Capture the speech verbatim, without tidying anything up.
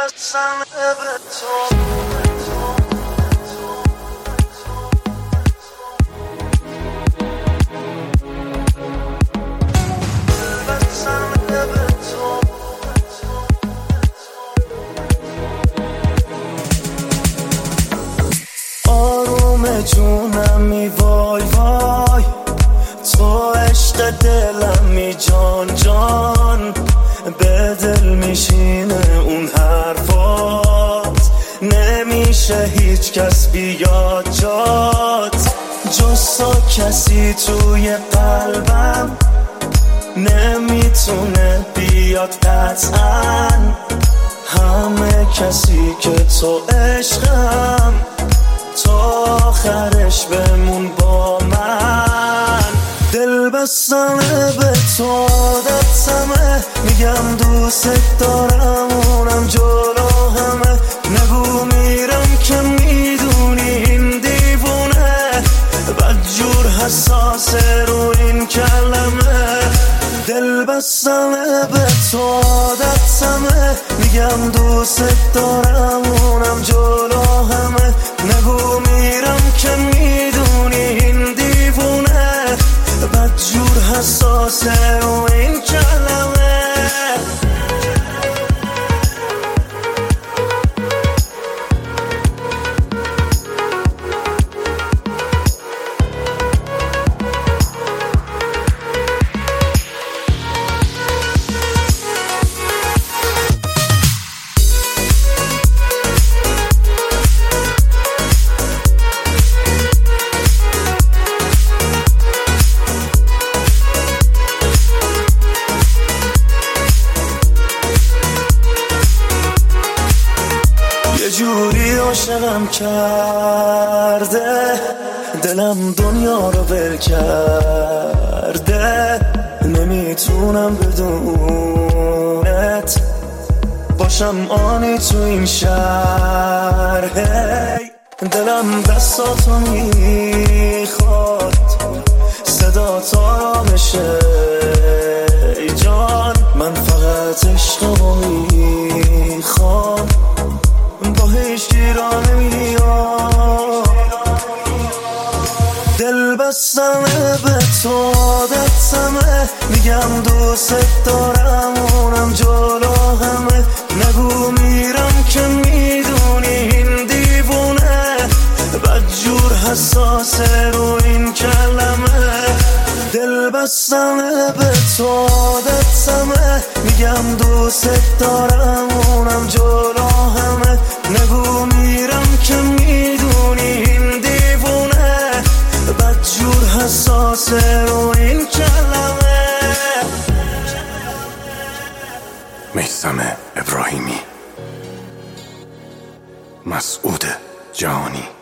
بستم به تو. آروم جونمی وای وای، تو عشق دلمی جان جان، به دل میشینه اون حرفات، نمیشه هیچ کس بیاد جات، جز تو کسی توی قلبم نمیتونه بیاد قطعا، همه کسی که تو عشقم، تو آخرش بمون با من. دل بستم به تو عادتمه، میگم دوست دارم اونم جلو همه، نگو میرم که میدونی این دیوونه، بدجور حساسه رو این کلمه. دل بستم به تو عادتمه، میگم دوست دارم اونم جلو همه، نگو میرم که میدونی این دیوونه، بدجور حساسه رو این کلمه. یه جوری عاشقم کرده، دلم دنیا رو ول کرده، نمیتونم بدونت باشم آنی تو این شهر. هی دلم دستاتو میخواد، صدا تا بشه ای جان، من فقط عشقمو میخوام، با هیچ گیرا نمیاد. دل بستم به تو عادتمه، میگم دوست دارم اونم جلو همه، نگو میرم که میدونی این دیوونه، بدجور حساسه رو این کلمه. دل بستم به تو عادتمه، میگم دوست دارم اونم جلو همه، نگو میرم که میدونی این دیوونه، بدجور حساسه رو این کلمه. میثم ابراهیمی، مسعود جهانی.